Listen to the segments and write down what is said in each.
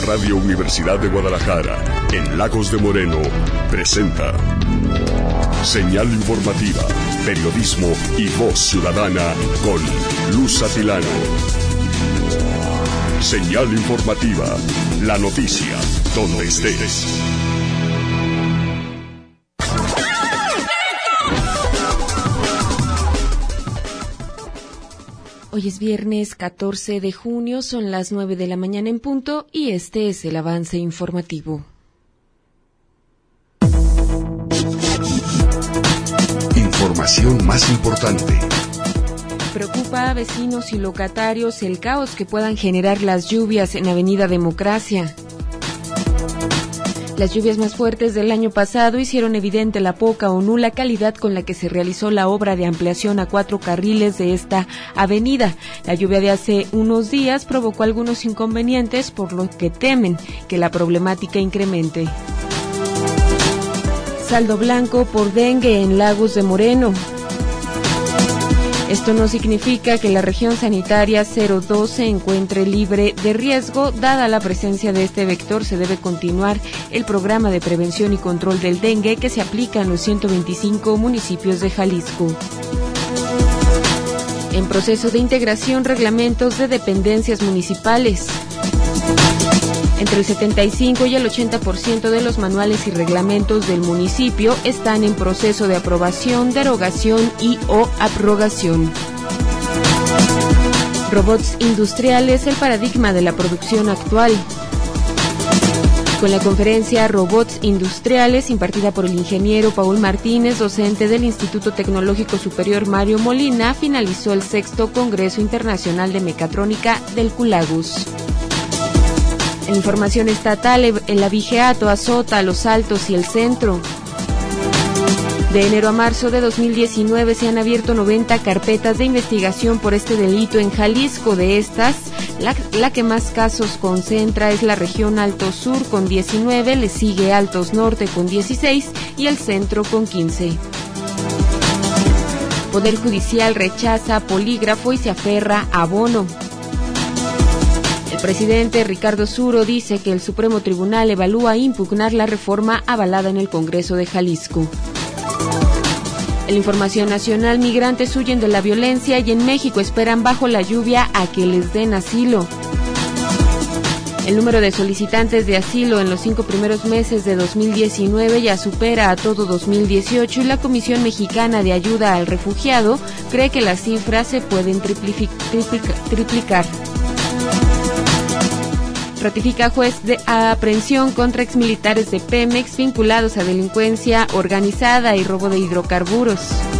Radio Universidad de Guadalajara, en Lagos de Moreno, presenta Señal Informativa, periodismo y voz ciudadana con Luz Atilano. Señal Informativa, la noticia donde estés. Hoy es viernes 14 de junio, son las 9 de la mañana en punto y este es el avance informativo. Información más importante. Preocupa a vecinos y locatarios el caos que puedan generar las lluvias en Avenida Democracia. Las lluvias más fuertes del año pasado hicieron evidente la poca o nula calidad con la que se realizó la obra de ampliación a 4 carriles de esta avenida. La lluvia de hace unos días provocó algunos inconvenientes, por lo que temen que la problemática incremente. Saldo blanco por dengue en Lagos de Moreno. Esto no significa que la región sanitaria 02 se encuentre libre de riesgo. Dada la presencia de este vector, se debe continuar el programa de prevención y control del dengue que se aplica en los 125 municipios de Jalisco. En proceso de integración, reglamentos de dependencias municipales. Entre el 75 y el 80% de los manuales y reglamentos del municipio están en proceso de aprobación, derogación y o abrogación. Robots industriales, el paradigma de la producción actual. Con la conferencia Robots Industriales, impartida por el ingeniero Paul Martínez, docente del Instituto Tecnológico Superior Mario Molina, finalizó el 6º Congreso Internacional de Mecatrónica del Culagus. En información estatal, el abigeato azota a Los Altos y el centro. De enero a marzo de 2019 se han abierto 90 carpetas de investigación por este delito en Jalisco. De estas, la que más casos concentra es la región Alto Sur con 19, le sigue Altos Norte con 16 y el centro con 15. Poder Judicial rechaza polígrafo y se aferra a bono. El presidente Ricardo Suro dice que el Supremo Tribunal evalúa impugnar la reforma avalada en el Congreso de Jalisco. En la información nacional, migrantes huyen de la violencia y en México esperan bajo la lluvia a que les den asilo. El número de solicitantes de asilo en los 5 primeros meses de 2019 ya supera a todo 2018 y la Comisión Mexicana de Ayuda al Refugiado cree que las cifras se pueden triplicar. Ratifica juez de aprehensión contra exmilitares de Pemex vinculados a delincuencia organizada y robo de hidrocarburos.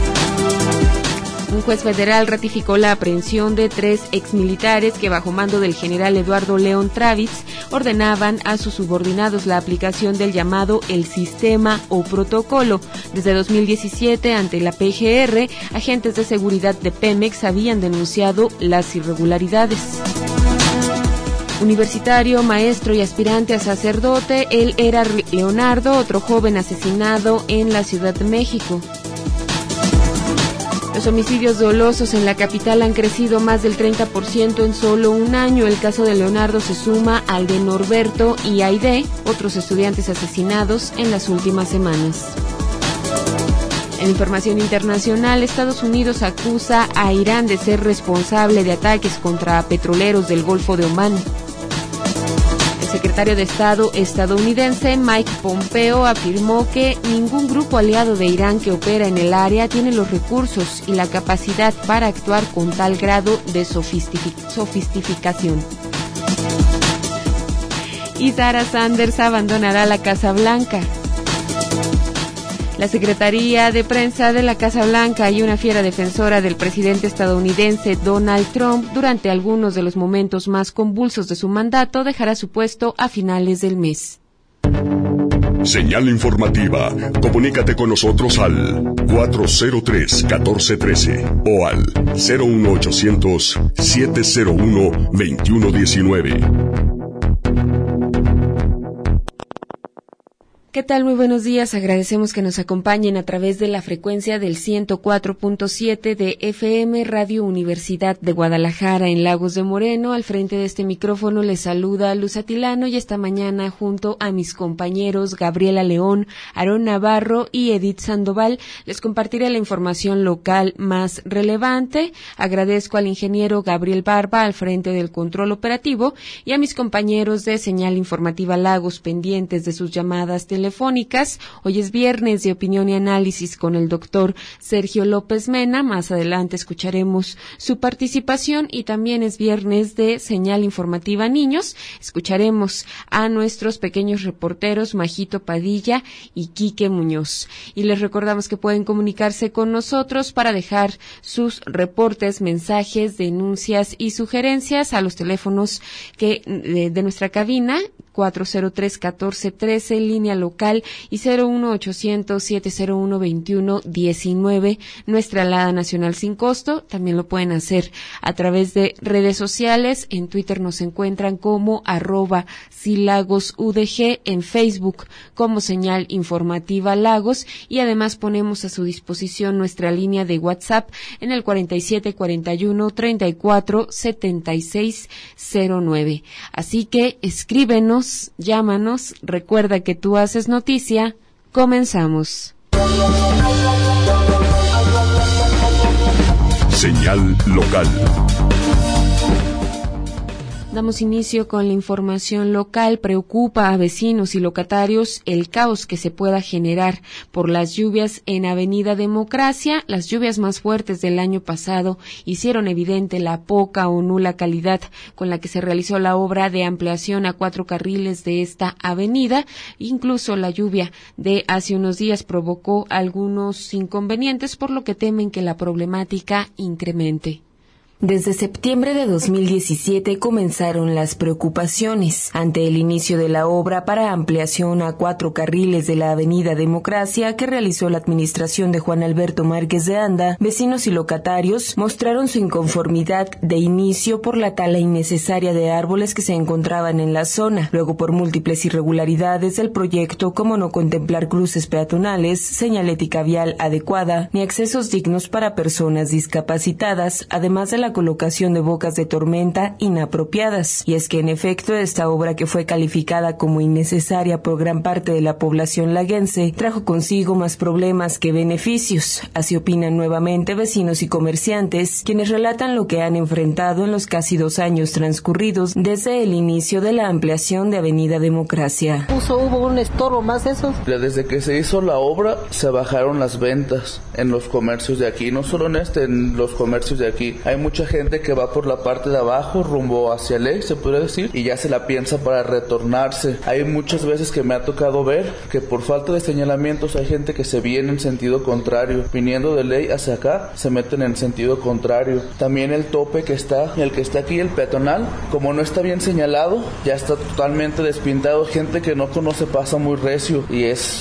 Un juez federal ratificó la aprehensión de 3 exmilitares que bajo mando del general Eduardo León Travitz ordenaban a sus subordinados la aplicación del llamado el sistema o protocolo. Desde 2017, ante la PGR, agentes de seguridad de Pemex habían denunciado las irregularidades. Universitario, maestro y aspirante a sacerdote, él era Leonardo, otro joven asesinado en la Ciudad de México. Los homicidios dolosos en la capital han crecido más del 30% en solo un año. El caso de Leonardo se suma al de Norberto y Aide, otros estudiantes asesinados en las últimas semanas. En información internacional, Estados Unidos acusa a Irán de ser responsable de ataques contra petroleros del Golfo de Omán. El secretario de Estado estadounidense Mike Pompeo afirmó que ningún grupo aliado de Irán que opera en el área tiene los recursos y la capacidad para actuar con tal grado de sofisticación. Y Sarah Sanders abandonará la Casa Blanca. La Secretaría de Prensa de la Casa Blanca y una fiera defensora del presidente estadounidense Donald Trump durante algunos de los momentos más convulsos de su mandato dejará su puesto a finales del mes. Señal Informativa. Comunícate con nosotros al 403-1413 o al 01800-701-2119. ¿Qué tal? Muy buenos días. Agradecemos que nos acompañen a través de la frecuencia del 104.7 de FM Radio Universidad de Guadalajara en Lagos de Moreno. Al frente de este micrófono les saluda Luz Atilano y esta mañana junto a mis compañeros Gabriela León, Aarón Navarro y Edith Sandoval les compartiré la información local más relevante. Agradezco al ingeniero Gabriel Barba al frente del control operativo y a mis compañeros de Señal Informativa Lagos pendientes de sus llamadas telefónicas. Hoy es viernes de opinión y análisis con el doctor Sergio López Mena. Más adelante escucharemos su participación y también es viernes de Señal Informativa Niños. Escucharemos a nuestros pequeños reporteros Majito Padilla y Quique Muñoz. Y les recordamos que pueden comunicarse con nosotros para dejar sus reportes, mensajes, denuncias y sugerencias a los teléfonos de nuestra cabina 403-1413, línea local, y 01800-701-2119, nuestra alada nacional sin costo. También lo pueden hacer a través de redes sociales. En Twitter nos encuentran como @silagosudg, en Facebook como Señal Informativa Lagos, y además ponemos a su disposición nuestra línea de WhatsApp en el 4741-347609. Así que escríbenos, llámanos, recuerda que tú haces noticia. Comenzamos. Señal local. Damos inicio con la información local. Preocupa a vecinos y locatarios el caos que se pueda generar por las lluvias en Avenida Democracia. Las lluvias más fuertes del año pasado hicieron evidente la poca o nula calidad con la que se realizó la obra de ampliación a 4 carriles de esta avenida. Incluso la lluvia de hace unos días provocó algunos inconvenientes, por lo que temen que la problemática incremente. Desde septiembre de 2017 comenzaron las preocupaciones ante el inicio de la obra para ampliación a 4 carriles de la Avenida Democracia que realizó la administración de Juan Alberto Márquez de Anda. Vecinos y locatarios mostraron su inconformidad de inicio por la tala innecesaria de árboles que se encontraban en la zona, luego por múltiples irregularidades del proyecto, como no contemplar cruces peatonales, señalética vial adecuada ni accesos dignos para personas discapacitadas, además de la colocación de bocas de tormenta inapropiadas. Y es que en efecto esta obra, que fue calificada como innecesaria por gran parte de la población laguense, trajo consigo más problemas que beneficios. Así opinan nuevamente vecinos y comerciantes, quienes relatan lo que han enfrentado en los casi 2 años transcurridos desde el inicio de la ampliación de Avenida Democracia. Hubo un estorbo más eso. Desde que se hizo la obra se bajaron las ventas en los comercios de aquí, no solo en los comercios de aquí. Hay mucha gente que va por la parte de abajo rumbo hacia Ley, se podría decir, y ya se la piensa para retornarse. Hay muchas veces que me ha tocado ver que por falta de señalamientos hay gente que se viene en sentido contrario, viniendo de Ley hacia acá, se meten en sentido contrario. También el tope el que está aquí, el peatonal, como no está bien señalado, ya está totalmente despintado. Gente que no conoce pasa muy recio y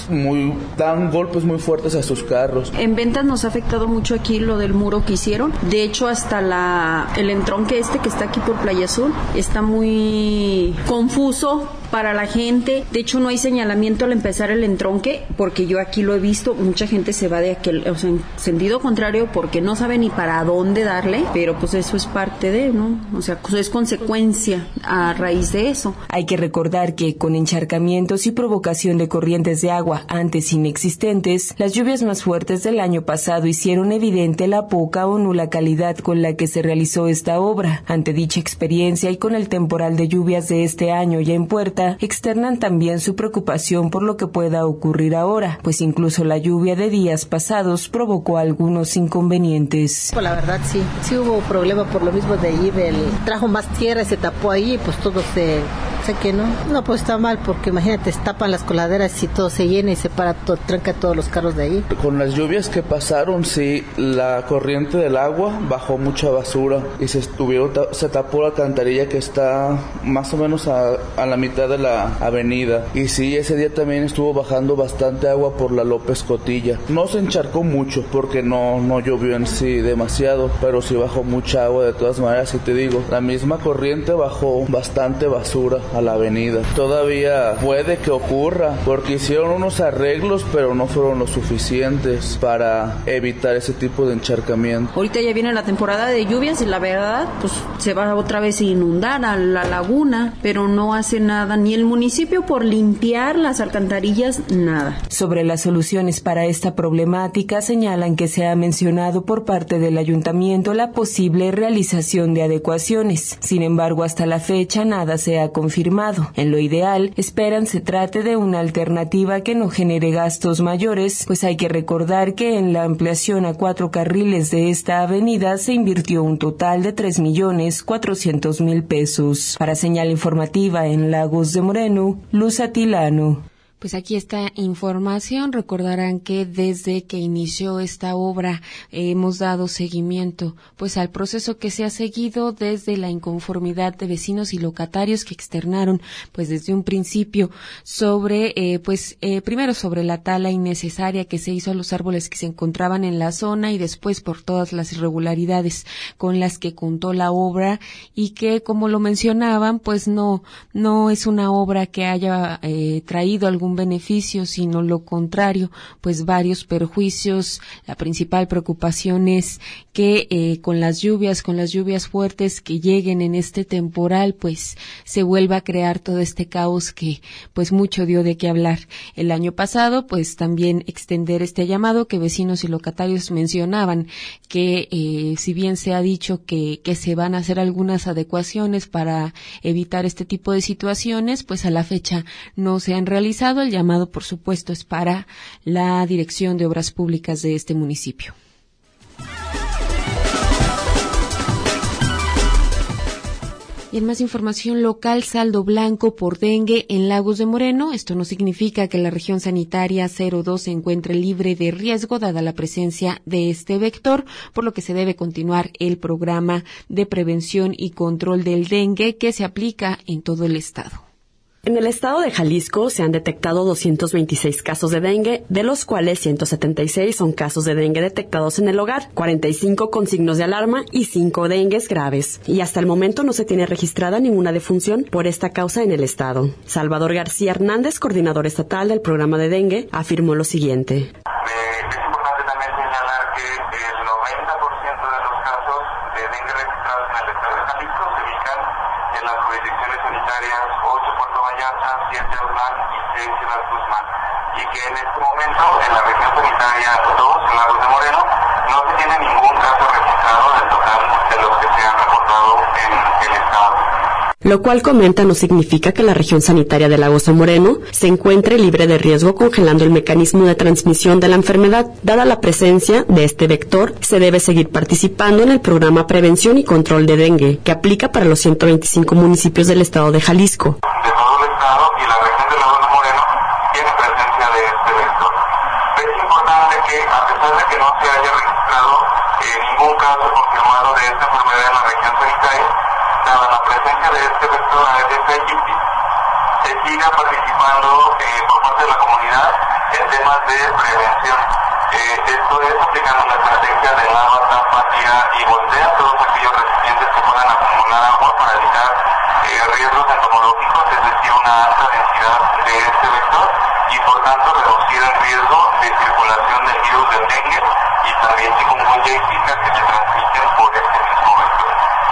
dan golpes muy fuertes a sus carros. En ventas nos ha afectado mucho aquí lo del muro que hicieron. De hecho, hasta el entronque que está aquí por Playa Azul está muy confuso para la gente. De hecho, no hay señalamiento al empezar el entronque, porque yo aquí lo he visto, mucha gente se va de aquel, en sentido contrario, porque no sabe ni para dónde darle, pero pues eso es parte de, ¿no? O sea, pues es consecuencia a raíz de eso. Hay que recordar que con encharcamientos y provocación de corrientes de agua antes inexistentes, las lluvias más fuertes del año pasado hicieron evidente la poca o nula calidad con la que se realizó esta obra. Ante dicha experiencia y con el temporal de lluvias de este año ya en puerta, externan también su preocupación por lo que pueda ocurrir ahora, pues incluso la lluvia de días pasados provocó algunos inconvenientes. Pues la verdad sí hubo problema por lo mismo de allí, trajo más tierra y se tapó ahí y pues todo sé que no, pues está mal, porque imagínate, tapan las coladeras y todo se llena y se tranca todos los carros de ahí. Con las lluvias que pasaron, sí, la corriente del agua bajó mucha basura y se tapó la alcantarilla que está más o menos a la mitad de la avenida. Y sí, ese día también estuvo bajando bastante agua por la López Cotilla. No se encharcó mucho porque no llovió en sí demasiado, pero sí bajó mucha agua de todas maneras. Y te digo, la misma corriente bajó bastante basura a la avenida. Todavía puede que ocurra, porque hicieron unos arreglos, pero no fueron lo suficientes para evitar ese tipo de encharcamiento. Ahorita ya viene la temporada de lluvias y la verdad, pues se va otra vez a inundar a la laguna, pero no hace nada, ni el municipio por limpiar las alcantarillas, nada. Sobre las soluciones para esta problemática, señalan que se ha mencionado por parte del ayuntamiento la posible realización de adecuaciones. Sin embargo, hasta la fecha nada se ha confirmado. En lo ideal, esperan se trate de una alternativa que no genere gastos mayores, pues hay que recordar que en la ampliación a 4 carriles de esta avenida se invirtió un total de 3.400.000 pesos. Para Señal Informativa en Lagos de Moreno, Luz Atilano. Pues aquí está información. Recordarán que desde que inició esta obra hemos dado seguimiento pues al proceso que se ha seguido desde la inconformidad de vecinos y locatarios que externaron pues desde un principio sobre primero sobre la tala innecesaria que se hizo a los árboles que se encontraban en la zona y después por todas las irregularidades con las que contó la obra y que, como lo mencionaban, pues no es una obra que haya traído algún beneficio, sino lo contrario, pues varios perjuicios. La principal preocupación es que con las lluvias fuertes que lleguen en este temporal, pues se vuelva a crear todo este caos que pues mucho dio de qué hablar. El año pasado, pues también extender este llamado que vecinos y locatarios mencionaban, que si bien se ha dicho que se van a hacer algunas adecuaciones para evitar este tipo de situaciones, pues a la fecha no se han realizado. El llamado, por supuesto, es para la Dirección de Obras Públicas de este municipio. Y en más información local, saldo blanco por dengue en Lagos de Moreno. Esto no significa que la región sanitaria 02 se encuentre libre de riesgo dada la presencia de este vector, por lo que se debe continuar el programa de prevención y control del dengue que se aplica en todo el estado. En el estado de Jalisco se han detectado 226 casos de dengue, de los cuales 176 son casos de dengue detectados en el hogar, 45 con signos de alarma y 5 dengues graves. Y hasta el momento no se tiene registrada ninguna defunción por esta causa en el estado. Salvador García Hernández, coordinador estatal del programa de dengue, afirmó lo siguiente. Es importante también señalar que el 90% de los casos de dengue registrados en el estado de Jalisco se ubican en las jurisdicciones sanitarias 8 Puerto Vallarta, 7 Autlán y 6 Ciudad Guzmán, y que en este momento en la región sanitaria 2, en Lagos de Moreno, no se tiene ningún caso registrado del total de los que se han reportado en el estado. Lo cual comenta no significa que la región sanitaria de Lagos de Moreno se encuentre libre de riesgo, congelando el mecanismo de transmisión de la enfermedad. Dada la presencia de este vector, se debe seguir participando en el programa Prevención y Control de Dengue, que aplica para los 125 municipios del estado de Jalisco. De todo el estado y la región de Lagos de Moreno tiene presencia de este vector. Es importante que, a pesar de que no se haya registrado ningún caso confirmado de esta enfermedad en la región sanitaria, dada la presencia de este vector Aedes aegypti, se siga participando por parte de la comunidad en temas de prevención. Esto es aplicando la estrategia de lava, tapa, tira y voltea todos aquellos recipientes que puedan acumular agua para evitar riesgos entomológicos, es decir, una alta densidad de este vector, y por tanto reducir el riesgo de circulación del virus del dengue y también chikungunya y zika que se transmiten por este mismo vector.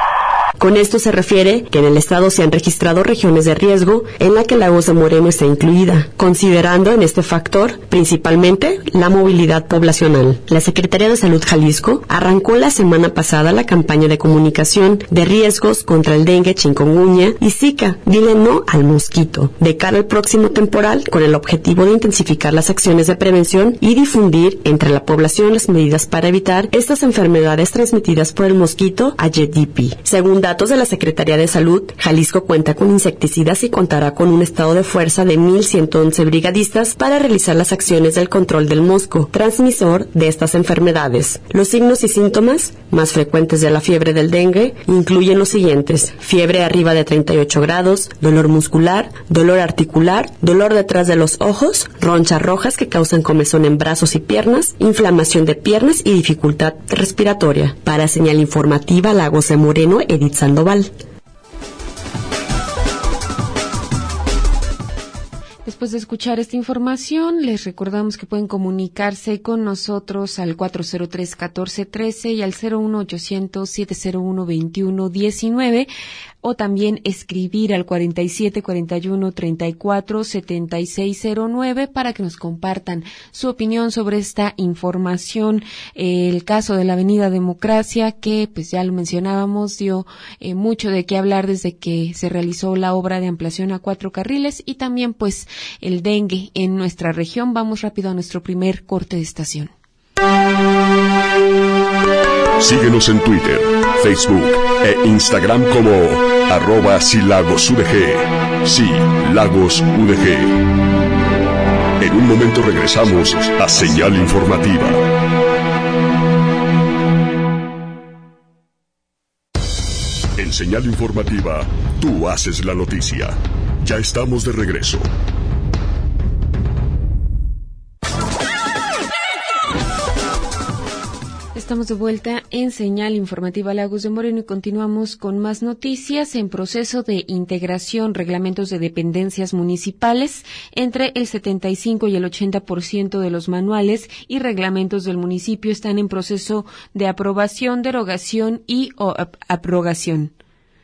Con esto se refiere que en el estado se han registrado regiones de riesgo en la que Lagos de Moreno está incluida, considerando en este factor principalmente la movilidad poblacional. La Secretaría de Salud Jalisco arrancó la semana pasada la campaña de comunicación de riesgos contra el dengue, chikungunya y zika, dile no al mosquito, de cara al próximo temporal, con el objetivo de intensificar las acciones de prevención y difundir entre la población las medidas para evitar estas enfermedades transmitidas por el mosquito Aedes aegypti. Según datos de la Secretaría de Salud, Jalisco cuenta con insecticidas y contará con un estado de fuerza de 1,111 brigadistas para realizar las acciones del control del mosco, transmisor de estas enfermedades. Los signos y síntomas más frecuentes de la fiebre del dengue incluyen los siguientes: fiebre arriba de 38 grados, dolor muscular, dolor articular, dolor detrás de los ojos, ronchas rojas que causan comezón en brazos y piernas, inflamación de piernas y dificultad respiratoria. Para Señal Informativa Lagos de Moreno, Edith Sandoval. Después de escuchar esta información, les recordamos que pueden comunicarse con nosotros al 403-1413 y al 01800-701-2119 o también escribir al 4741-347609 para que nos compartan su opinión sobre esta información. El caso de la Avenida Democracia, que pues ya lo mencionábamos, dio mucho de qué hablar desde que se realizó la obra de ampliación a 4 carriles y también pues el dengue en nuestra región. Vamos rápido a nuestro primer corte de estación. Síguenos en Twitter, Facebook e Instagram como @silagosudg. Sí, Lagos UDG. En un momento regresamos a Señal Informativa. En Señal Informativa, tú haces la noticia. Ya estamos de regreso. Estamos de vuelta en Señal Informativa Lagos de Moreno y continuamos con más noticias. En proceso de integración, reglamentos de dependencias municipales, entre el 75 y el 80% de los manuales y reglamentos del municipio están en proceso de aprobación, derogación y o abrogación.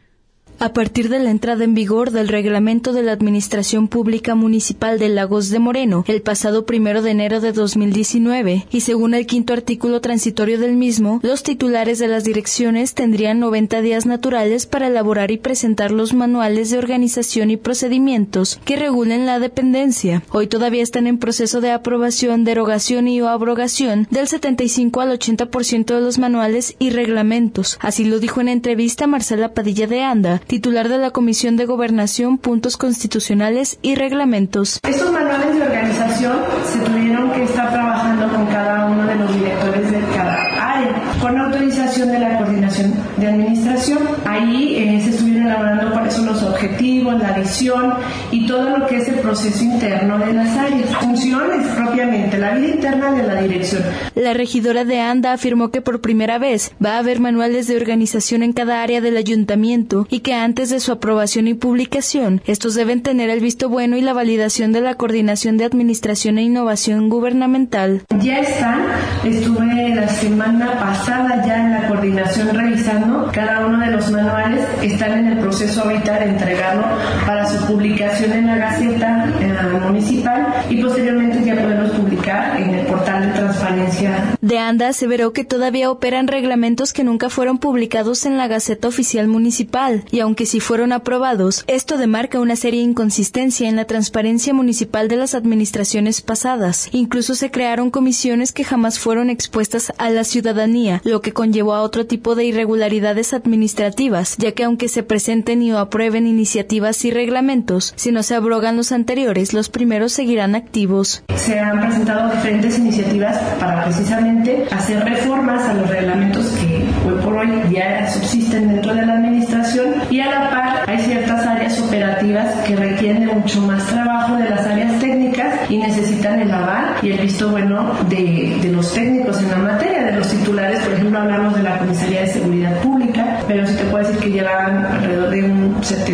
A partir de la entrada en vigor del Reglamento de la Administración Pública Municipal de Lagos de Moreno, el pasado 1 de enero de 2019, y según el 5º artículo transitorio del mismo, los titulares de las direcciones tendrían 90 días naturales para elaborar y presentar los manuales de organización y procedimientos que regulen la dependencia. Hoy todavía están en proceso de aprobación, derogación y o abrogación del 75 al 80% de los manuales y reglamentos. Así lo dijo en entrevista Marcela Padilla de Anda, titular de la Comisión de Gobernación, Puntos Constitucionales y Reglamentos. Estos manuales de organización se tuvieron que estar trabajando con cada uno de los directores de cada área, con autorización de la Coordinación de Administración. Ahí se estuvieron elaborando cuáles son los objetivos, la visión y todo lo que es el proceso interno de las áreas. Funciones propiamente, la vida interna de la dirección. La regidora de Anda afirmó que por primera vez va a haber manuales de organización en cada área del ayuntamiento y que antes de su aprobación y publicación, estos deben tener el visto bueno y la validación de la Coordinación de Administración e Innovación Gubernamental. Ya están, estuve la semana pasada ya en la coordinación revisando cada uno de los manuales, están en el proceso ahorita de entregarlo para su publicación en la Gaceta Municipal y posteriormente ya podemos publicar en el portal de transparencia. De Anda aseveró que todavía operan reglamentos que nunca fueron publicados en la Gaceta Oficial Municipal y aunque sí fueron aprobados, esto demarca una seria inconsistencia en la transparencia municipal de las administraciones pasadas. Incluso se crearon comisiones que jamás fueron expuestas a la ciudadanía, lo que conllevó a otro tipo de irregularidades administrativas, ya que aunque se presenten y o aprueben iniciativas y reglamentos, si no se abrogan los anteriores, los primeros seguirán activos. Se han presentado diferentes iniciativas para precisamente hacer reformas a los reglamentos que hoy por hoy ya subsisten dentro de la administración y a la par hay ciertas áreas operativas que requieren de mucho más trabajo de las áreas técnicas y necesitan el aval y el visto bueno de los técnicos en la materia, de los titulares. Por ejemplo, hablamos de la Comisaría de Seguridad Pública, pero sí te puedo decir que llevan alrededor de un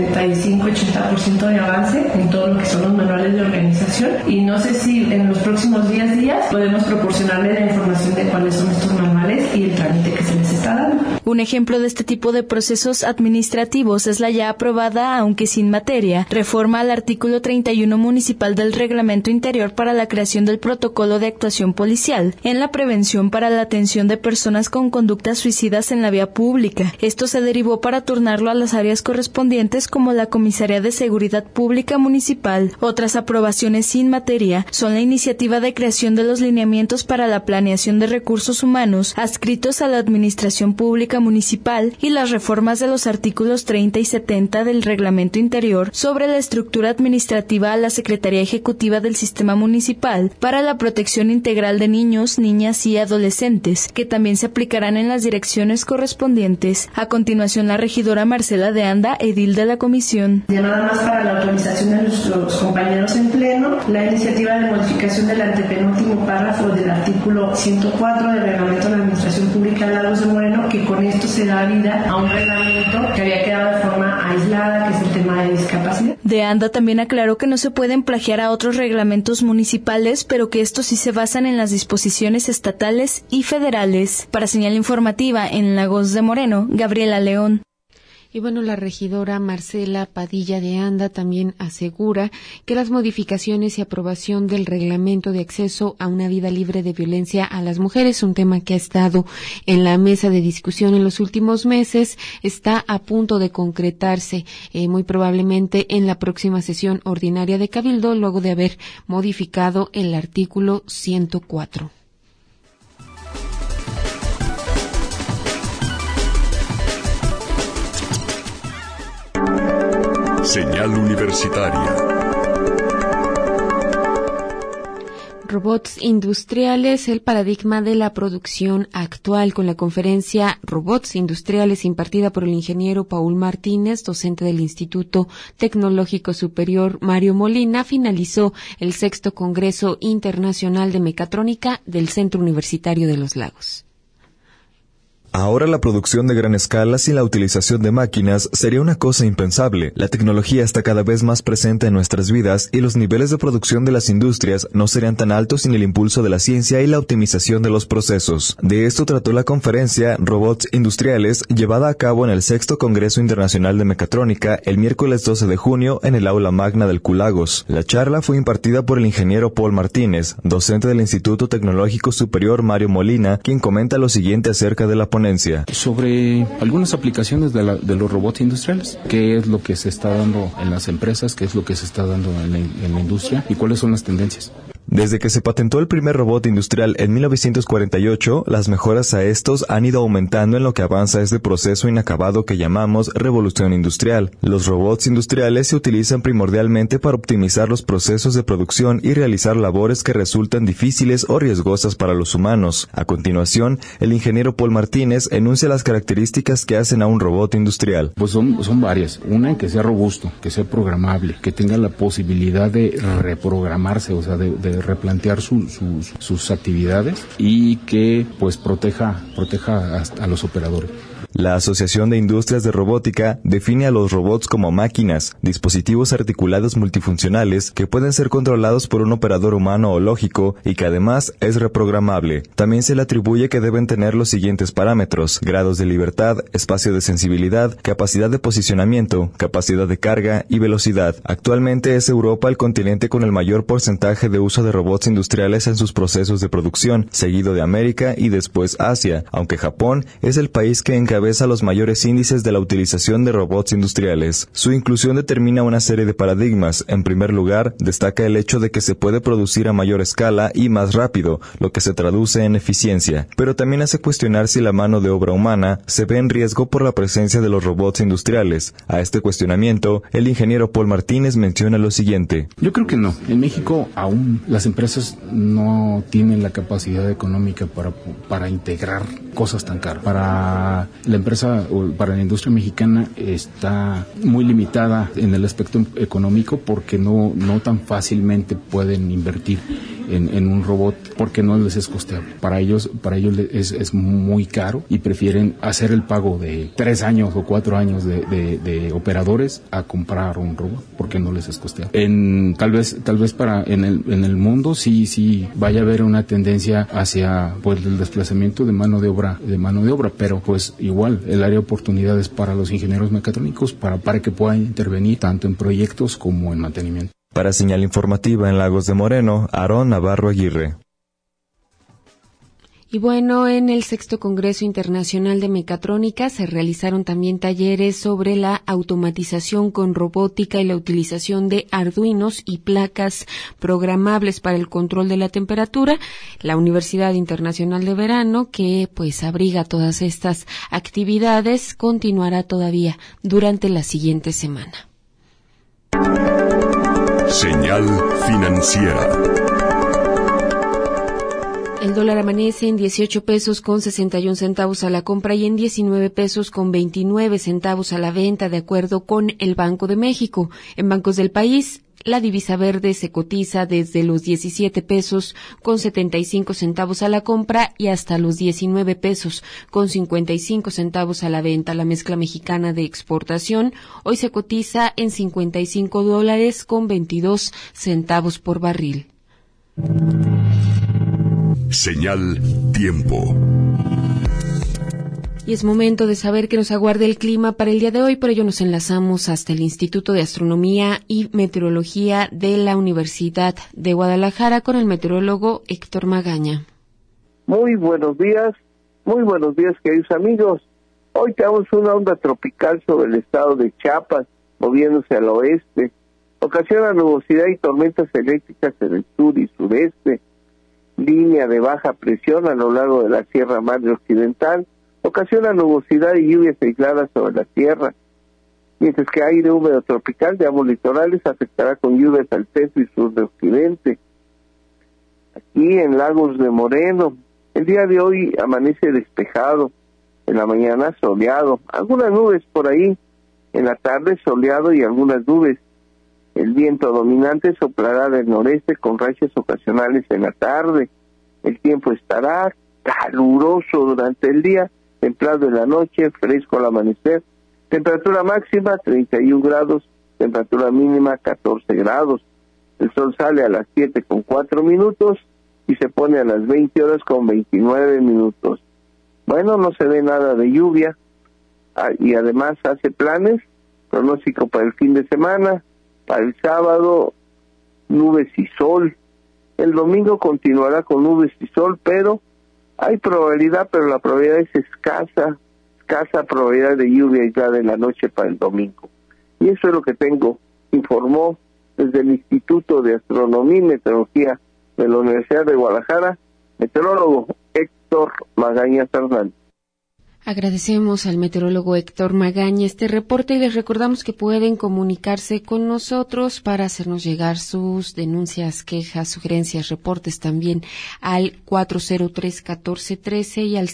75-80% de avance en todo lo que son los manuales de organización y no sé si en los próximos 10 días podemos proporcionarle la información de cuáles son estos manuales y el trámite que se les está dando. Un ejemplo de este tipo de procesos administrativos es la ya aprobada, aunque sin materia, reforma al artículo 31 municipal del Reglamento Interior para la creación del Protocolo de Actuación Policial en la prevención para la atención de personas con conductas suicidas en la vía pública. Esto se derivó para turnarlo a las áreas correspondientes como la Comisaría de Seguridad Pública Municipal. Otras aprobaciones sin materia son la iniciativa de creación de los lineamientos para la planeación de recursos humanos adscritos a la Administración Pública Municipal y las reformas de los artículos 30 y 70 del Reglamento Interior sobre la estructura administrativa a la Secretaría Ejecutiva del Sistema Municipal para la protección integral de niños, niñas y adolescentes, que también se aplicarán en las direcciones correspondientes. A continuación, la regidora Marcela de Anda, edil de la comisión. Ya nada más para la autorización de nuestros compañeros en pleno, la iniciativa de modificación del antepenúltimo párrafo del artículo 104 del Reglamento de la Administración Pública de Lagos de Moreno, que con esto se da vida a un reglamento que había quedado de forma aislada, que es el tema de discapacidad. De ANDA también aclaró que no se pueden plagiar a otros reglamentos municipales, pero que estos sí se basan en las disposiciones estatales y federales. Para Señal Informativa en Lagos de Moreno, Gabriela León. Y bueno, la regidora Marcela Padilla de ANDA también asegura que las modificaciones y aprobación del reglamento de acceso a una vida libre de violencia a las mujeres, un tema que ha estado en la mesa de discusión en los últimos meses, está a punto de concretarse muy probablemente en la próxima sesión ordinaria de Cabildo, luego de haber modificado el artículo 104. Señal Universitaria. Robots industriales, el paradigma de la producción actual, con la conferencia Robots industriales impartida por el ingeniero Paul Martínez, docente del Instituto Tecnológico Superior Mario Molina, finalizó el 6º Congreso Internacional de Mecatrónica del Centro Universitario de los Lagos. Ahora la producción de gran escala sin la utilización de máquinas sería una cosa impensable. La tecnología está cada vez más presente en nuestras vidas y los niveles de producción de las industrias no serían tan altos sin el impulso de la ciencia y la optimización de los procesos. De esto trató la conferencia Robots Industriales, llevada a cabo en el 6º Congreso Internacional de Mecatrónica el miércoles 12 de junio en el aula magna del Culagos. La charla fue impartida por el ingeniero Paul Martínez, docente del Instituto Tecnológico Superior Mario Molina, quien comenta lo siguiente acerca de la ponencia. Sobre algunas aplicaciones de los robots industriales, qué es lo que se está dando en las empresas, qué es lo que se está dando en la industria y cuáles son las tendencias. Desde que se patentó el primer robot industrial en 1948, las mejoras a estos han ido aumentando en lo que avanza este proceso inacabado que llamamos revolución industrial. Los robots industriales se utilizan primordialmente para optimizar los procesos de producción y realizar labores que resultan difíciles o riesgosas para los humanos. A continuación, el ingeniero Paul Martínez enuncia las características que hacen a un robot industrial. Pues son varias. Una, que sea robusto, que sea programable, que tenga la posibilidad de reprogramarse, o sea, de replantear sus actividades y que pues proteja a los operadores. La Asociación de Industrias de Robótica define a los robots como máquinas, dispositivos articulados multifuncionales que pueden ser controlados por un operador humano o lógico y que además es reprogramable. También se le atribuye que deben tener los siguientes parámetros: grados de libertad, espacio de sensibilidad, capacidad de posicionamiento, capacidad de carga y velocidad. Actualmente es Europa el continente con el mayor porcentaje de uso de robots industriales en sus procesos de producción, seguido de América y después Asia, aunque Japón es el país que encabeza los mayores índices de la utilización de robots industriales. Su inclusión determina una serie de paradigmas. En primer lugar, destaca el hecho de que se puede producir a mayor escala y más rápido, lo que se traduce en eficiencia. Pero también hace cuestionar si la mano de obra humana se ve en riesgo por la presencia de los robots industriales. A este cuestionamiento, el ingeniero Paul Martínez menciona lo siguiente. Yo creo que no. En México aún las empresas no tienen la capacidad económica para integrar cosas tan caras. Para la empresa o para la industria mexicana está muy limitada en el aspecto económico porque no tan fácilmente pueden invertir en un robot porque no les es costeable. Para ellos es muy caro y prefieren hacer el pago de 3 años o 4 años de operadores a comprar un robot porque no les es costeable. Tal vez en el mundo sí vaya a haber una tendencia hacia pues el desplazamiento de mano de obra, pero pues igual el área de oportunidades para los ingenieros mecatrónicos para que puedan intervenir tanto en proyectos como en mantenimiento. Para Señal Informativa en Lagos de Moreno, Aarón Navarro Aguirre. Y bueno, en el 6º Congreso Internacional de Mecatrónica se realizaron también talleres sobre la automatización con robótica y la utilización de arduinos y placas programables para el control de la temperatura. La Universidad Internacional de Verano, que pues abriga todas estas actividades, continuará todavía durante la siguiente semana. Señal financiera. El dólar amanece en 18 pesos con 61 centavos a la compra y en 19 pesos con 29 centavos a la venta, de acuerdo con el Banco de México. En bancos del país, la divisa verde se cotiza desde los 17 pesos con 75 centavos a la compra y hasta los 19 pesos con 55 centavos a la venta. La mezcla mexicana de exportación hoy se cotiza en 55 dólares con 22 centavos por barril. Señal Tiempo. Y es momento de saber que nos aguarda el clima para el día de hoy, por ello nos enlazamos hasta el Instituto de Astronomía y Meteorología de la Universidad de Guadalajara con el meteorólogo Héctor Magaña. Muy buenos días queridos amigos. Hoy tenemos una onda tropical sobre el estado de Chiapas, moviéndose al oeste. Ocasiona nubosidad y tormentas eléctricas en el sur y sureste. Línea de baja presión a lo largo de la Sierra Madre Occidental ocasiona nubosidad y lluvias aisladas sobre la tierra, mientras que aire húmedo tropical de ambos litorales afectará con lluvias al centro y sur de occidente. Aquí en Lagos de Moreno, el día de hoy amanece despejado, en la mañana soleado, algunas nubes por ahí, en la tarde soleado y algunas nubes. El viento dominante soplará del noreste con rachas ocasionales en la tarde. El tiempo estará caluroso durante el día, templado en la noche, fresco al amanecer. Temperatura máxima 31 grados, temperatura mínima 14 grados. El sol sale a las 7:04 y se pone a las 20:29. Bueno, no se ve nada de lluvia y además hace planes, pronóstico para el fin de semana. Para el sábado, nubes y sol. El domingo continuará con nubes y sol, pero hay probabilidad, pero la probabilidad es escasa probabilidad de lluvia aislada en la noche para el domingo. Y eso es lo que tengo, informó desde el Instituto de Astronomía y Meteorología de la Universidad de Guadalajara, meteorólogo Héctor Magaña Fernández. Agradecemos al meteorólogo Héctor Magaña este reporte y les recordamos que pueden comunicarse con nosotros para hacernos llegar sus denuncias, quejas, sugerencias, reportes también al 403-1413 y al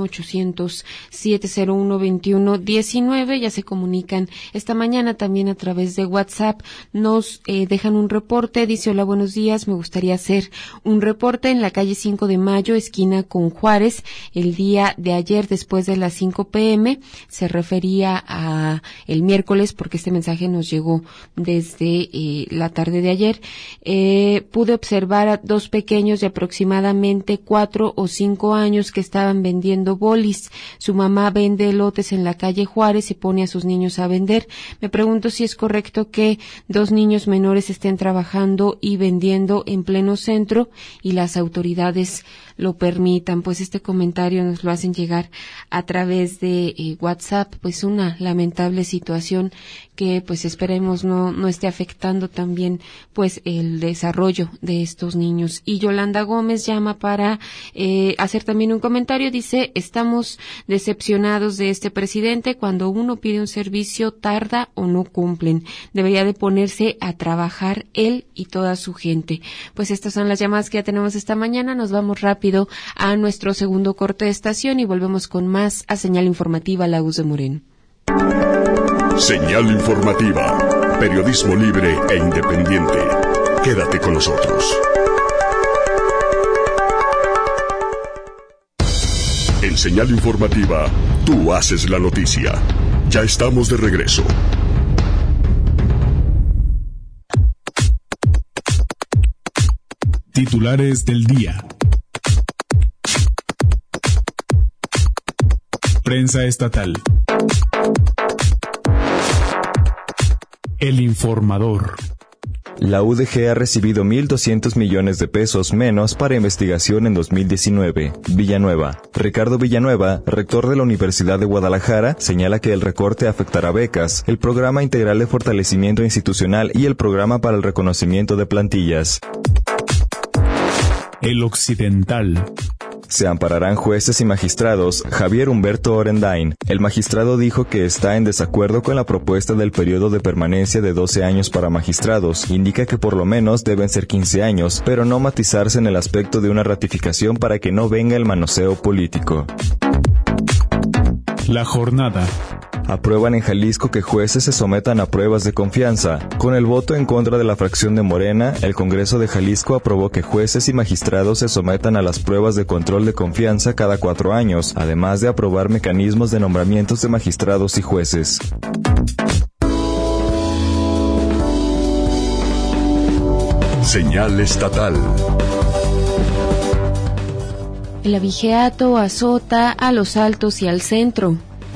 01800-701-2119. Ya se comunican esta mañana también a través de WhatsApp. Nos dejan un reporte, dice: hola, buenos días, me gustaría hacer un reporte en la calle 5 de Mayo, esquina con Juárez, el día de ayer después de las 5 p.m. Se refería a el miércoles porque este mensaje nos llegó desde la tarde de ayer. Pude observar a dos pequeños de aproximadamente 4 o 5 años que estaban vendiendo bolis. Su mamá vende elotes en la calle Juárez y pone a sus niños a vender. Me pregunto si es correcto que 2 niños menores estén trabajando y vendiendo en pleno centro y las autoridades lo permitan. Pues este comentario nos lo hacen llegar a través de WhatsApp. Pues una lamentable situación que pues esperemos no esté afectando también pues el desarrollo de estos niños. Y Yolanda Gómez llama para hacer también un comentario. Dice: estamos decepcionados de este presidente. Cuando uno pide un servicio tarda o no cumplen. Debería de ponerse a trabajar él y toda su gente. Pues estas son las llamadas que ya tenemos esta mañana. Nos vamos rápido a nuestro segundo corte de estación y volvemos con más a Señal Informativa Lagos de Moreno. Señal Informativa, periodismo libre e independiente. Quédate con nosotros. En Señal Informativa, tú haces la noticia. Ya estamos de regreso. Titulares del día. Prensa estatal. El Informador. La UDG ha recibido 1.200 millones de pesos menos para investigación en 2019. Villanueva. Ricardo Villanueva, rector de la Universidad de Guadalajara, señala que el recorte afectará becas, el Programa Integral de Fortalecimiento Institucional y el Programa para el Reconocimiento de Plantillas. El Occidental. Se ampararán jueces y magistrados. Javier Humberto Orendain. El magistrado dijo que está en desacuerdo con la propuesta del periodo de permanencia de 12 años para magistrados. Indica que por lo menos deben ser 15 años, pero no matizarse en el aspecto de una ratificación para que no venga el manoseo político. La jornada. Aprueban en Jalisco que jueces se sometan a pruebas de confianza. Con el voto en contra de la fracción de Morena, el Congreso de Jalisco aprobó que jueces y magistrados se sometan a las pruebas de control de confianza cada 4 años, además de aprobar mecanismos de nombramientos de magistrados y jueces. Señal estatal. El abigeato azota a los altos y al centro.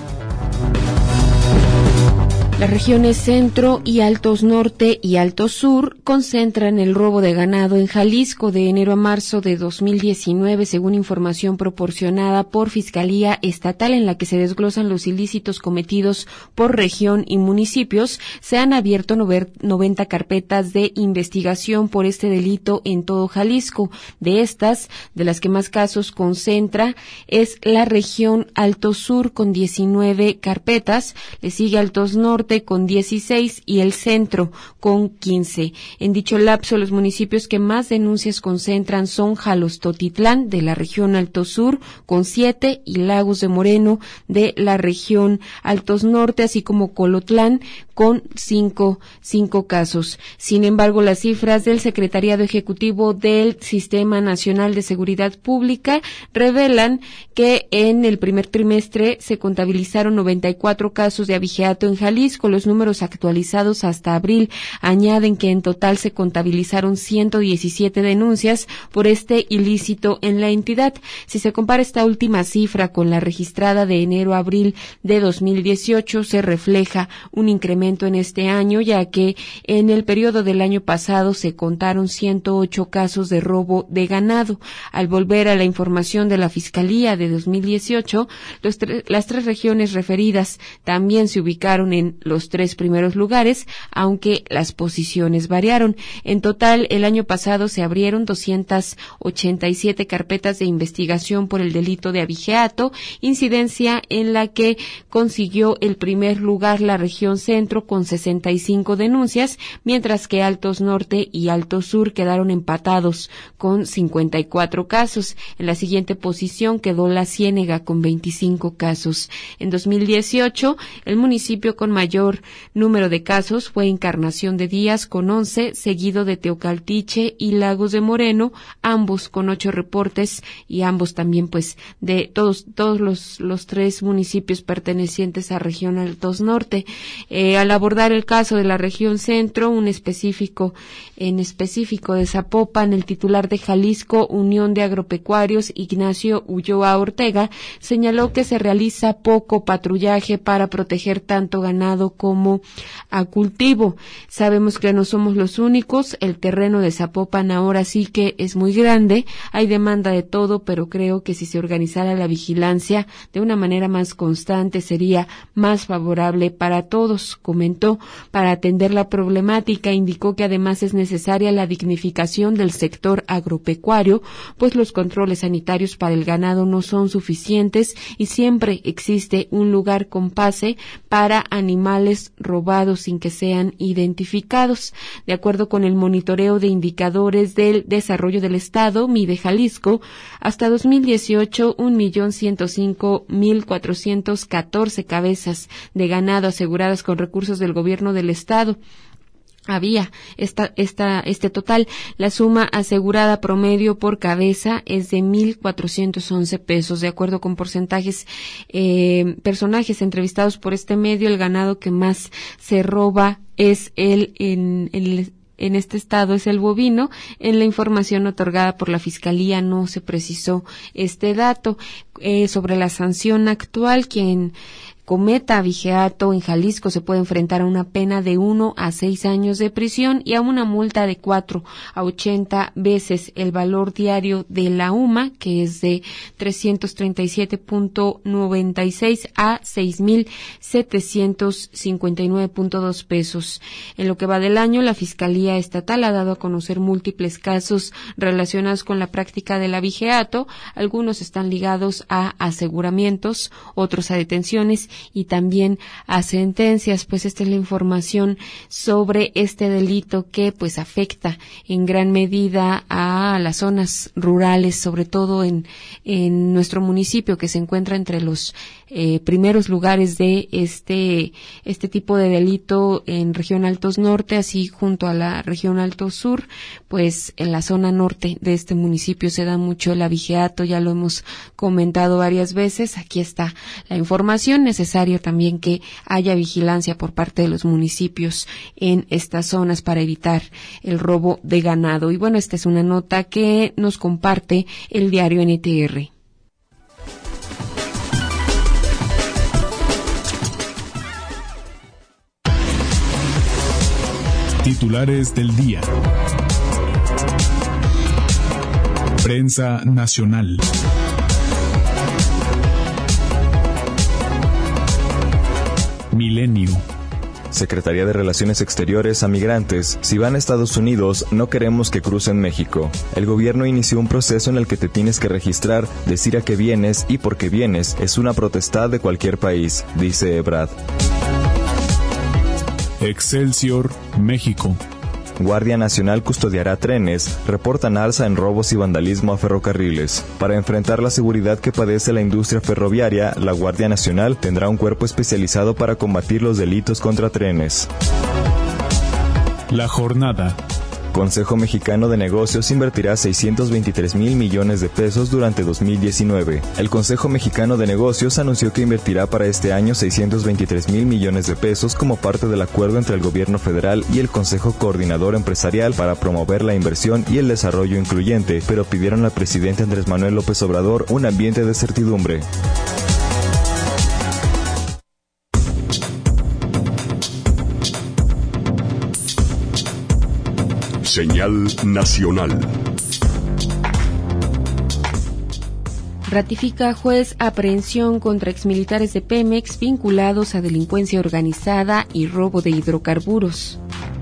Las regiones Centro y Altos Norte y Altos Sur concentran el robo de ganado en Jalisco de enero a marzo de 2019, según información proporcionada por Fiscalía Estatal, en la que se desglosan los ilícitos cometidos por región y municipios. Se han abierto 90 carpetas de investigación por este delito en todo Jalisco. De estas, de las que más casos concentra es la región Altos Sur con 19 carpetas, le sigue Altos Norte con 16 y el Centro con 15. En dicho lapso, los municipios que más denuncias concentran son Jalostotitlán de la región Alto Sur con 7 y Lagos de Moreno de la región Altos Norte, así como Colotlán con 5 casos. Sin embargo, las cifras del Secretariado Ejecutivo del Sistema Nacional de Seguridad Pública revelan que en el primer trimestre se contabilizaron 94 casos de abigeato en Jalisco. Los números actualizados hasta abril añaden que en total se contabilizaron 117 denuncias por este ilícito en la entidad. Si se compara esta última cifra con la registrada de enero a abril de 2018, se refleja un incremento en este año, ya que en el periodo del año pasado se contaron 108 casos de robo de ganado. Al volver a la información de la Fiscalía de 2018, las 3 regiones referidas también se ubicaron en los 3 primeros lugares, aunque las posiciones variaron. En total, el año pasado se abrieron 287 carpetas de investigación por el delito de abigeato, incidencia en la que consiguió el primer lugar la región Centro con 65 denuncias, mientras que Altos Norte y Altos Sur quedaron empatados con 54 casos. En la siguiente posición quedó La Ciénega con 25 casos. En 2018, el municipio con mayor número de casos fue Encarnación de Díaz con 11, seguido de Teocaltiche y Lagos de Moreno, ambos con 8 reportes y ambos también pues de todos los 3 municipios pertenecientes a región Altos Norte. Al abordar el caso de la región Centro, en específico de Zapopan, el titular de Jalisco Unión de Agropecuarios, Ignacio Ulloa Ortega, señaló que se realiza poco patrullaje para proteger tanto ganado como a cultivo. Sabemos que no somos los únicos, el terreno de Zapopan ahora sí que es muy grande, hay demanda de todo, pero creo que si se organizara la vigilancia de una manera más constante sería más favorable para todos, comentó. Para atender la problemática, indicó que además es necesaria la dignificación del sector agropecuario, pues los controles sanitarios para el ganado no son suficientes y siempre existe un lugar con pase para animales robados sin que sean identificados. De acuerdo con el monitoreo de indicadores del desarrollo del Estado, MIDE Jalisco, hasta 2018, 1.105.414 cabezas de ganado aseguradas con recursos del gobierno del Estado. Había este total. La suma asegurada promedio por cabeza es de 1,411 pesos. De acuerdo con personajes entrevistados por este medio, el ganado que más se roba es en este estado es el bovino. En la información otorgada por la Fiscalía no se precisó este dato. Sobre la sanción actual, quien cometa abigeato en Jalisco se puede enfrentar a una pena de 1 a 6 años de prisión y a una multa de 4 a 80 veces el valor diario de la UMA, que es de 337.96 a 6.759.2 pesos. En lo que va del año, la Fiscalía Estatal ha dado a conocer múltiples casos relacionados con la práctica del abigeato. Algunos están ligados a aseguramientos, otros a detenciones y también a sentencias. Pues esta es la información sobre este delito que pues afecta en gran medida a las zonas rurales, sobre todo en nuestro municipio, que se encuentra entre los primeros lugares de este tipo de delito en región Altos Norte, así junto a la región Altos Sur. Pues en la zona norte de este municipio se da mucho el abigeato, ya lo hemos comentado varias veces. Aquí está la información. Necesario también que haya vigilancia por parte de los municipios en estas zonas para evitar el robo de ganado. Y bueno, esta es una nota que nos comparte el diario NTR. Titulares del día. Prensa nacional. Milenio. Secretaría de Relaciones Exteriores a migrantes. Si van a Estados Unidos, no queremos que crucen México. El gobierno inició un proceso en el que te tienes que registrar, decir a qué vienes y por qué vienes. Es una potestad de cualquier país, dice Ebrard. Excelsior, México. Guardia Nacional custodiará trenes, reportan alza en robos y vandalismo a ferrocarriles. Para enfrentar la seguridad que padece la industria ferroviaria, la Guardia Nacional tendrá un cuerpo especializado para combatir los delitos contra trenes. La jornada. Consejo Mexicano de Negocios invertirá 623,000 millones de pesos durante 2019. El Consejo Mexicano de Negocios anunció que invertirá para este año 623,000 millones de pesos como parte del acuerdo entre el gobierno federal y el Consejo Coordinador Empresarial para promover la inversión y el desarrollo incluyente, pero pidieron al presidente Andrés Manuel López Obrador un ambiente de certidumbre. Señal nacional. Ratifica juez aprehensión contra exmilitares de Pemex vinculados a delincuencia organizada y robo de hidrocarburos.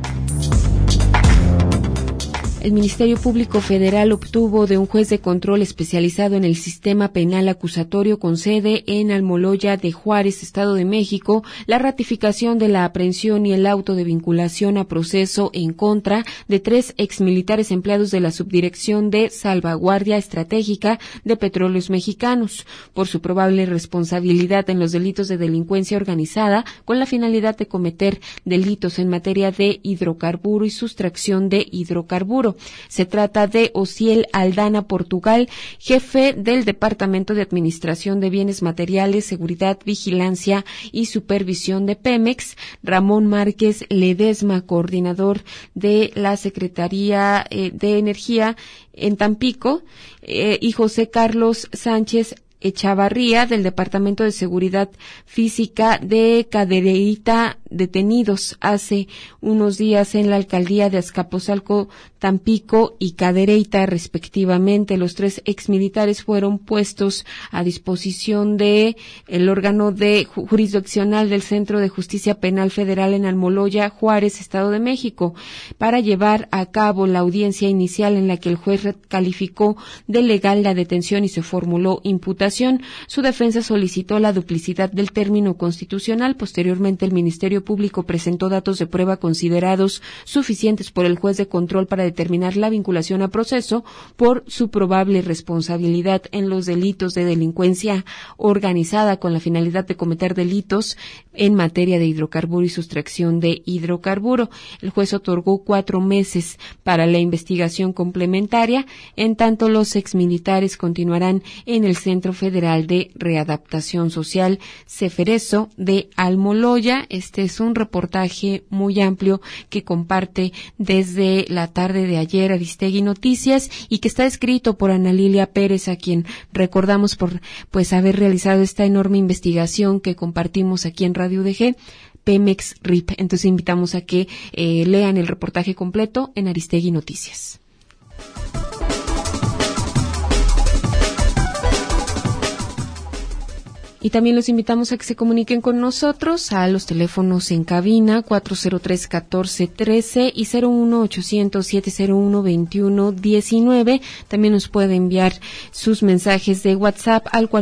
El Ministerio Público Federal obtuvo de un juez de control especializado en el sistema penal acusatorio con sede en Almoloya de Juárez, Estado de México, la ratificación de la aprehensión y el auto de vinculación a proceso en contra de 3 exmilitares empleados de la Subdirección de Salvaguardia Estratégica de Petróleos Mexicanos por su probable responsabilidad en los delitos de delincuencia organizada con la finalidad de cometer delitos en materia de hidrocarburo y sustracción de hidrocarburo. Se trata de Osiel Aldana Portugal, jefe del Departamento de Administración de Bienes Materiales, Seguridad, Vigilancia y Supervisión de Pemex, Ramón Márquez Ledesma, coordinador de la Secretaría de Energía en Tampico, y José Carlos Sánchez Echavarría, del Departamento de Seguridad Física de Cadereyta, detenidos hace unos días en la alcaldía de Azcapotzalco, Tampico y Cadereyta, respectivamente. Los 3 exmilitares fueron puestos a disposición de el órgano jurisdiccional del Centro de Justicia Penal Federal en Almoloya, Juárez, Estado de México, para llevar a cabo la audiencia inicial en la que el juez calificó de legal la detención y se formuló imputación. Su defensa solicitó la duplicidad del término constitucional. Posteriormente, el Ministerio Público presentó datos de prueba considerados suficientes por el juez de control para determinar la vinculación a proceso por su probable responsabilidad en los delitos de delincuencia organizada con la finalidad de cometer delitos en materia de hidrocarburo y sustracción de hidrocarburo. El juez otorgó 4 meses para la investigación complementaria. En tanto, los exmilitares continuarán en el Centro Federal de Readaptación Social, Ceferezo, de Almoloya. Este es un reportaje muy amplio que comparte desde la tarde de ayer Aristegui Noticias y que está escrito por Ana Lilia Pérez, a quien recordamos por haber realizado esta enorme investigación que compartimos aquí en Radio UDG, Pemex RIP. Entonces invitamos a que lean el reportaje completo en Aristegui Noticias. Y también los invitamos a que se comuniquen con nosotros a los teléfonos en cabina 403-1413 y 01800-701-2119. También nos puede enviar sus mensajes de WhatsApp al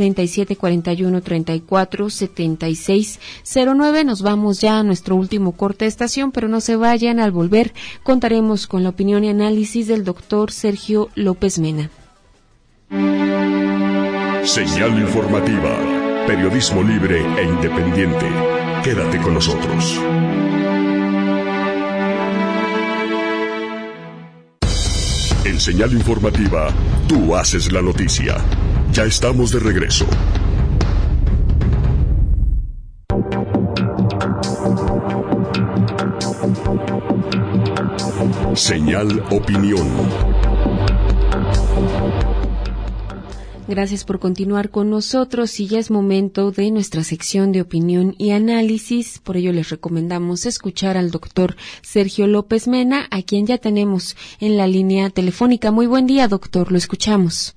4741-347609. Nos vamos ya a nuestro último corte de estación, pero no se vayan. Al volver contaremos con la opinión y análisis del doctor Sergio López Mena. Señal informativa. Periodismo libre e independiente. Quédate con nosotros. En Señal Informativa, tú haces la noticia. Ya estamos de regreso. Señal Opinión. Gracias por continuar con nosotros y ya es momento de nuestra sección de opinión y análisis. Por ello les recomendamos escuchar al doctor Sergio López Mena, a quien ya tenemos en la línea telefónica. Muy buen día, doctor, lo escuchamos.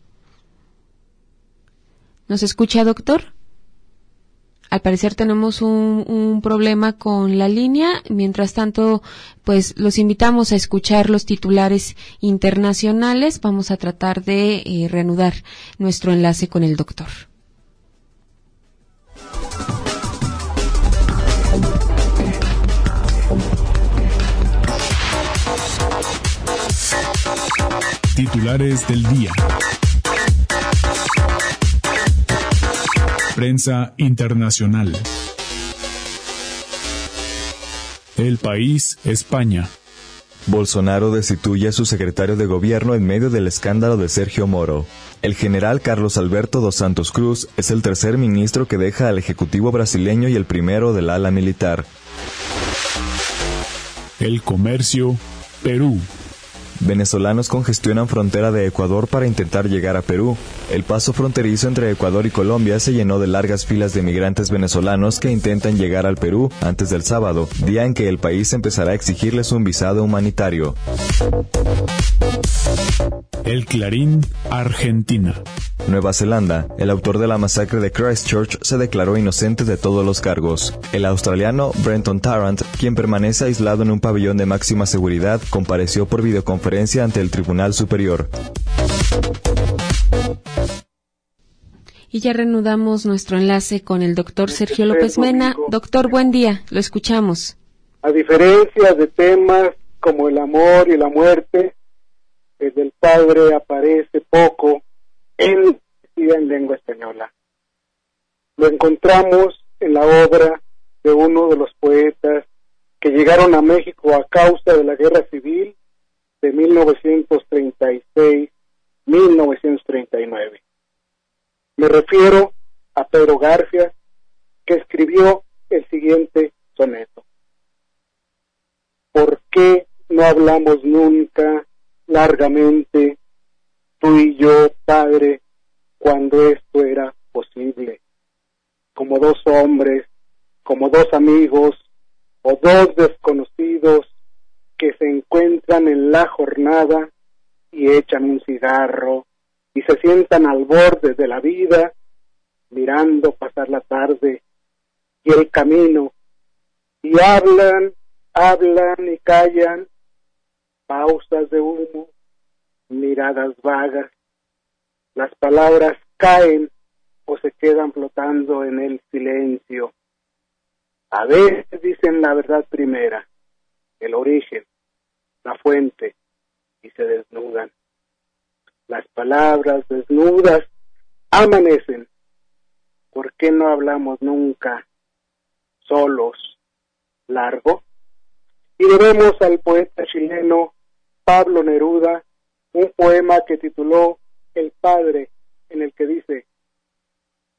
¿Nos escucha, doctor? Al parecer tenemos un problema con la línea. Mientras tanto, pues los invitamos a escuchar los titulares internacionales. Vamos a tratar de reanudar nuestro enlace con el doctor. Titulares del día. Prensa internacional. El País, España. Bolsonaro destituye a su secretario de gobierno en medio del escándalo de Sergio Moro. El general Carlos Alberto dos Santos Cruz es el tercer ministro que deja al Ejecutivo brasileño y el primero del ala militar. El Comercio, Perú. Venezolanos congestionan frontera de Ecuador para intentar llegar a Perú. El paso fronterizo entre Ecuador y Colombia se llenó de largas filas de migrantes venezolanos que intentan llegar al Perú antes del sábado, día en que el país empezará a exigirles un visado humanitario. El Clarín, Argentina. Nueva Zelanda. El autor de la masacre de Christchurch se declaró inocente de todos los cargos. El australiano Brenton Tarrant, quien permanece aislado en un pabellón de máxima seguridad, compareció por videoconferencia ante el Tribunal Superior. Y ya reanudamos nuestro enlace con el doctor Sergio López Mena. Doctor, buen día, lo escuchamos. A diferencia de temas como el amor y la muerte, el del padre aparece poco en lengua española. Lo encontramos en la obra de uno de los poetas que llegaron a México a causa de la Guerra Civil de 1936-1939. Me refiero a Pedro Garfias, que escribió el siguiente soneto. ¿Por qué no hablamos nunca largamente, tú y yo, padre, cuando esto era posible? Como dos hombres, como dos amigos o dos desconocidos que se encuentran en la jornada y echan un cigarro y se sientan al borde de la vida, mirando pasar la tarde y el camino, y hablan y callan, pausas de humo, miradas vagas, las palabras caen o se quedan flotando en el silencio. A veces dicen la verdad primera, el origen, la fuente, y se desnudan. Las palabras desnudas amanecen. ¿Por qué no hablamos nunca solos, largo? Y debemos al poeta chileno Pablo Neruda un poema que tituló El Padre, en el que dice: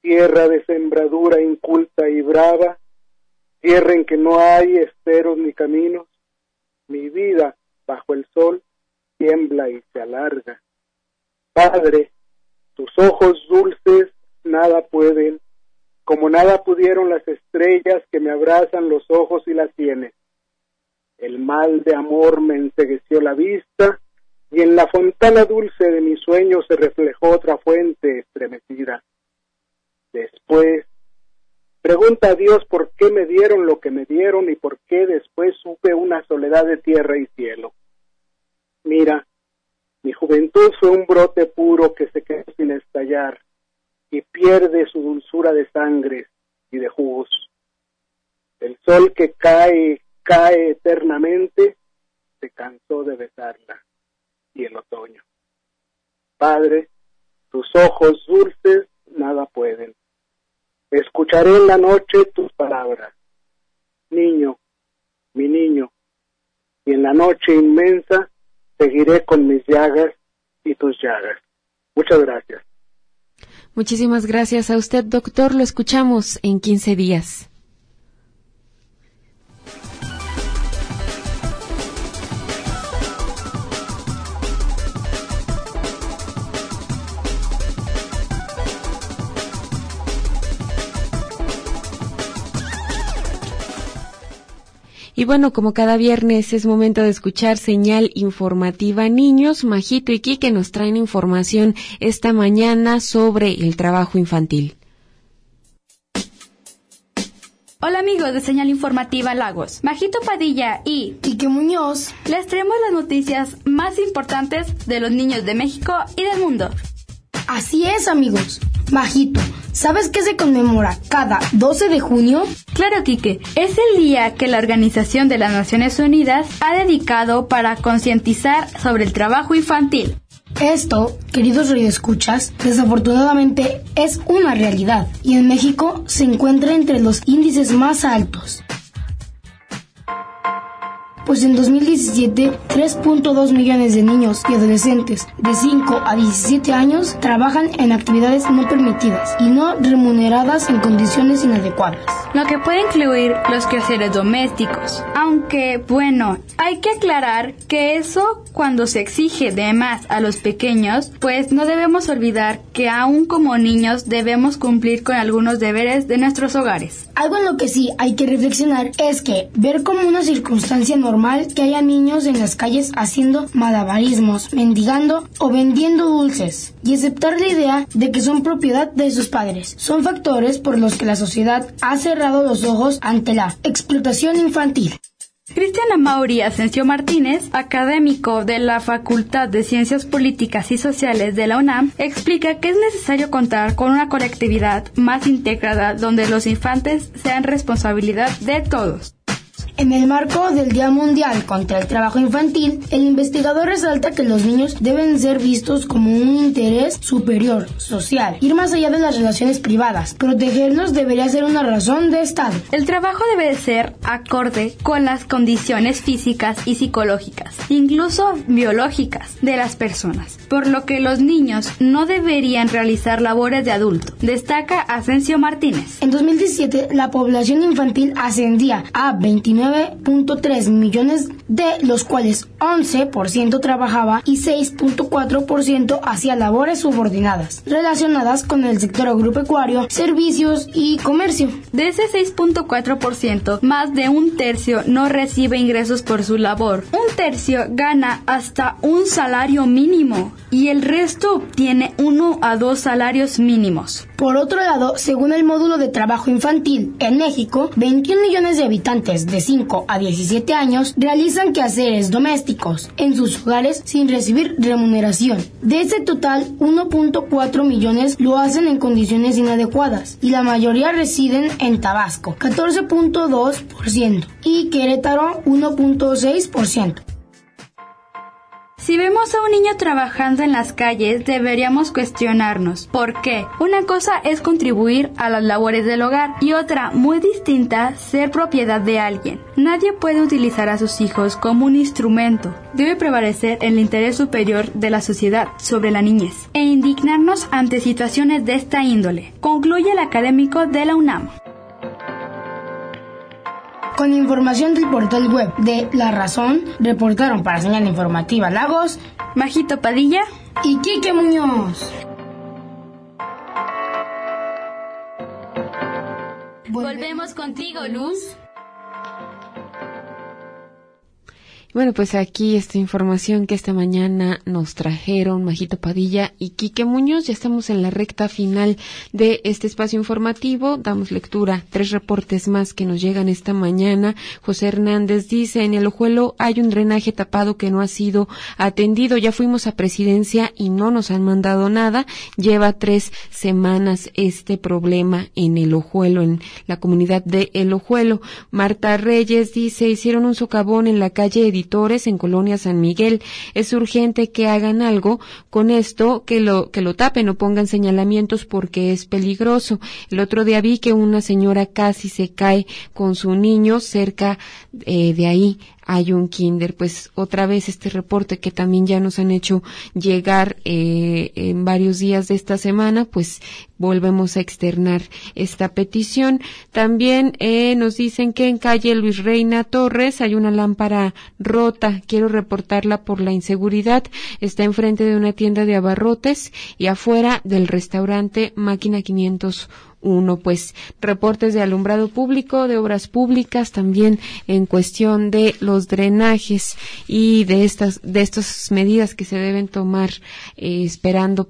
tierra de sembradura inculta y brava, tierra en que no hay esteros ni caminos, mi vida bajo el sol tiembla y se alarga. Padre, tus ojos dulces nada pueden, como nada pudieron las estrellas que me abrazan los ojos y las sienes. El mal de amor me encegueció la vista, y en la fontana dulce de mi sueño se reflejó otra fuente estremecida. Después, pregunta a Dios por qué me dieron lo que me dieron y por qué después supe una soledad de tierra y cielo. Mira, mi juventud fue un brote puro que se quedó sin estallar y pierde su dulzura de sangre y de jugos. El sol que cae eternamente, se cansó de besarla, y el otoño. Padre, tus ojos dulces nada pueden. Escucharé en la noche tus palabras. Niño, mi niño, y en la noche inmensa seguiré con mis llagas y tus llagas. Muchas gracias. Muchísimas gracias a usted, doctor. Lo escuchamos en 15 días. Y bueno, como cada viernes es momento de escuchar señal informativa. Niños, Majito y Quique nos traen información esta mañana sobre el trabajo infantil. Hola amigos de Señal Informativa Lagos, Majito Padilla y Quique Muñoz les traemos las noticias más importantes de los niños de México y del mundo. Así es, amigos. Majito, ¿sabes qué se conmemora cada 12 de junio? Claro, Quique. Es el día que la Organización de las Naciones Unidas ha dedicado para concientizar sobre el trabajo infantil. Esto, queridos radioescuchas, desafortunadamente es una realidad y en México se encuentra entre los índices más altos. Pues en 2017, 3.2 millones de niños y adolescentes de 5 a 17 años trabajan en actividades no permitidas y no remuneradas en condiciones inadecuadas. Lo que puede incluir los quehaceres domésticos. Aunque, bueno, hay que aclarar que eso, cuando se exige de más a los pequeños, pues no debemos olvidar que aún como niños debemos cumplir con algunos deberes de nuestros hogares. Algo en lo que sí hay que reflexionar es que ver como una circunstancia normal que haya niños en las calles haciendo malabarismos, mendigando o vendiendo dulces y aceptar la idea de que son propiedad de sus padres. Son factores por los que la sociedad ha cerrado los ojos ante la explotación infantil. Cristian Amaury Asensio Martínez, académico de la Facultad de Ciencias Políticas y Sociales de la UNAM, explica que es necesario contar con una colectividad más integrada donde los infantes sean responsabilidad de todos. En el marco del Día Mundial contra el Trabajo Infantil, el investigador resalta que los niños deben ser vistos como un interés superior, social, ir más allá de las relaciones privadas. Protegerlos debería ser una razón de Estado. El trabajo debe ser acorde con las condiciones físicas y psicológicas, incluso biológicas, de las personas, por lo que los niños no deberían realizar labores de adulto, destaca Asensio Martínez. En 2017, la población infantil ascendía a 29.3 millones, de los cuales 11% trabajaba y 6.4% hacía labores subordinadas, relacionadas con el sector agropecuario, servicios y comercio. De ese 6.4%, más de un tercio no recibe ingresos por su labor. Un tercio gana hasta un salario mínimo y el resto obtiene 1 a 2 salarios mínimos. Por otro lado, según el módulo de trabajo infantil, en México, 21 millones de habitantes de 5 a 17 años realizan quehaceres domésticos en sus hogares sin recibir remuneración. De ese total, 1.4 millones lo hacen en condiciones inadecuadas y la mayoría residen en Tabasco, 14.2%, y Querétaro, 1.6%. Si vemos a un niño trabajando en las calles, deberíamos cuestionarnos por qué. Una cosa es contribuir a las labores del hogar y otra, muy distinta, ser propiedad de alguien. Nadie puede utilizar a sus hijos como un instrumento. Debe prevalecer el interés superior de la sociedad sobre la niñez e indignarnos ante situaciones de esta índole, concluye el académico de la UNAM. Con información del portal web de La Razón, reportaron para Señal Informativa Lagos, Majito Padilla y Quique Muñoz. Volvemos contigo, Luz. Bueno, pues aquí esta información que esta mañana nos trajeron Majito Padilla y Quique Muñoz. Ya estamos en la recta final de este espacio informativo. Damos lectura a 3 reportes más que nos llegan esta mañana. José Hernández dice, en el Ojuelo hay un drenaje tapado que no ha sido atendido. Ya fuimos a Presidencia y no nos han mandado nada. Lleva 3 semanas este problema en el Ojuelo, en la comunidad de El Ojuelo. Marta Reyes dice, hicieron un socavón en la calle en Colonia San Miguel. Es urgente que hagan algo con esto, que lo tapen o pongan señalamientos porque es peligroso. El otro día vi que una señora casi se cae con su niño cerca de ahí. Hay un kinder. Pues otra vez este reporte que también ya nos han hecho llegar en varios días de esta semana, pues volvemos a externar esta petición. También nos dicen que en calle Luis Reina Torres hay una lámpara rota. Quiero reportarla por la inseguridad. Está enfrente de una tienda de abarrotes y afuera del restaurante Máquina 501. Pues reportes de alumbrado público, de obras públicas, también en cuestión de los drenajes y de estas medidas que se deben tomar esperando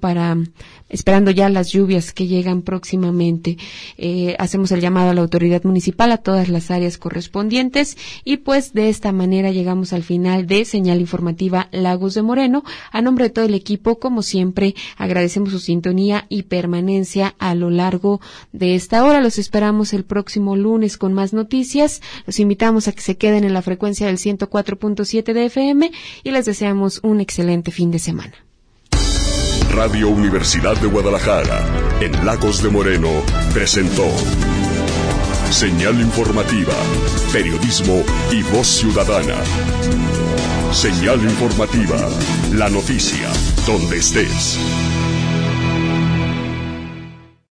ya las lluvias que llegan próximamente. Hacemos el llamado a la autoridad municipal, a todas las áreas correspondientes, y pues de esta manera llegamos al final de Señal Informativa Lagos de Moreno. A nombre de todo el equipo, como siempre, agradecemos su sintonía y permanencia a lo largo de esta hora. Los esperamos el próximo lunes con más noticias. Los invitamos a que se queden en la frecuencia del 104.7 de FM y les deseamos un excelente fin de semana. Radio Universidad de Guadalajara, en Lagos de Moreno, presentó Señal Informativa, periodismo y voz ciudadana. Señal Informativa, la noticia, donde estés.